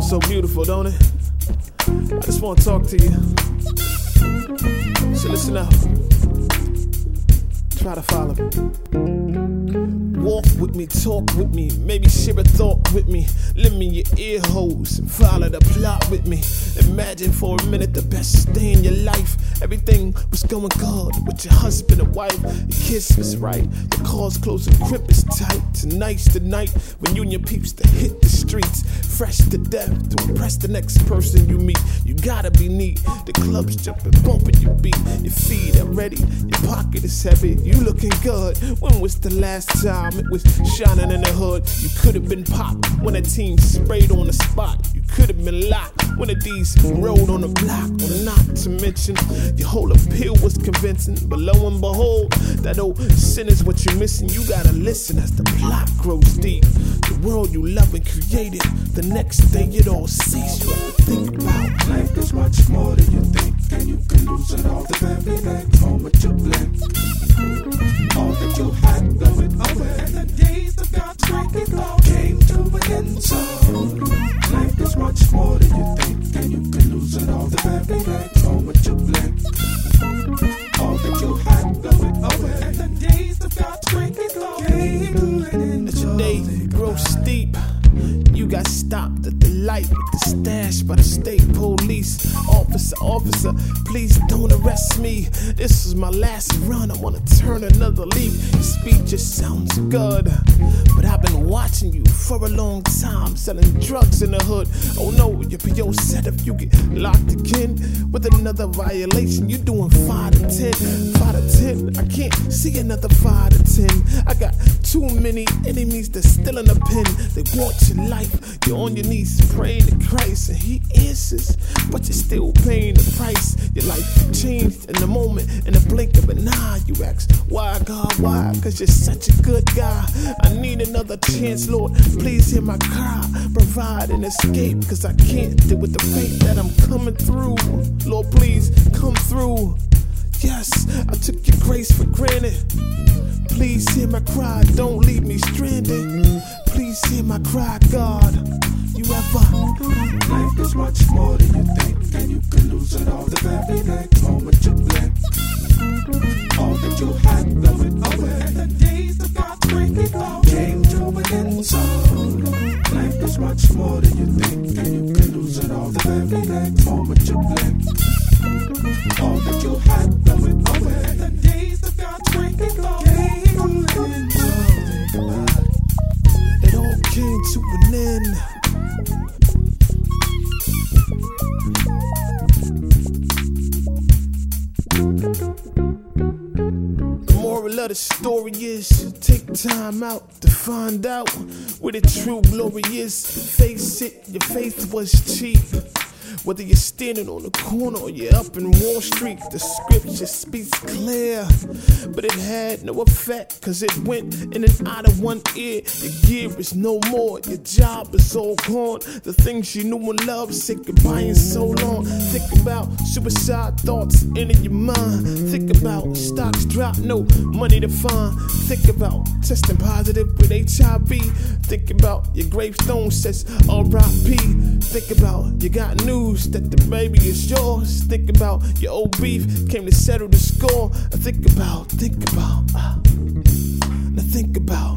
Sounds so beautiful, don't it? I just want to talk to you. So listen up. Try to follow me. Walk with me, talk with me, maybe share a thought with me. Lend me your ear holes and follow the plot with me. Imagine for a minute the best day in your life. Everything was going good with your husband and wife. Your kiss was right, your car's closed and crib is tight. Tonight's the night when you and your peeps to hit the streets. Fresh to death to impress the next person you meet. You gotta be neat, the club's jumping, bumping your beat. Your feet are ready, your pocket is heavy. You looking good, when was the last time it was shining in the hood? You could have been popped when a team sprayed on the spot. You could have been locked when a D's rode on the block. Well, not to mention, your whole appeal was convincing. But lo and behold, that old sin is what you're missing. You gotta listen as the plot grows deep. The world you love and created, the next day it all ceases. You have to think about life is much more than you think, and you can lose it all the very next moment you blink. All that you had going away, and the days of God's great love came to an end. So life is much more than you think, and you can lose it all the very next moment you blink. All that you had going away, and the days of God's great love came to an end. As your day grows steep, you got stopped at the light with the stash by the state police. Officer, please don't arrest me. This is my last run, I wanna turn another leaf. Your speech just sounds good, but I've been watching you for a long time, selling drugs in the hood. Oh no, your PO said if you get locked again with another violation, you're doing 5 to 10. 5 to 10, I can't see another 5 to 10. I got too many enemies that's still in the pen. They want your life, you're on your knees praying to Christ, and he answers, but you're still paying the price. Your life changed in a moment, in a blink of an eye. You ask, why God, why? Cause you're such a good guy. I need another chance, Lord, please hear my cry. Provide an escape, cause I can't deal with the fate that I'm coming through. Lord, please come through. Yes, I took your grace for granted. Please hear my cry, don't leave me stranded. Please hear my cry, God. You ever? Life is much more than you think, and you can lose it all the very next moment you blink. All that you had going away, and the days of God's great love came to an end. So life is much more than you think, and you can lose it all the very next moment you blink. All that you had going away, and the days of God's great love came to an end. It all came to an end. The moral of the story is, take time out to find out where the true glory is. Face it, your faith was cheap. Whether you're standing on the corner or you're up in Wall Street, the scripture speaks clear, but it had no effect, cause it went in and out of one ear. Your gear is no more, your job is all gone. The things you knew and loved said goodbye in so long. Think about suicide thoughts entering your mind. Think about stocks drop, no money to find. Think about testing positive with HIV. Think about your gravestone says R.I.P. Think about you got news that the baby is yours. Think about your old beef came to settle the score. Think about, now think about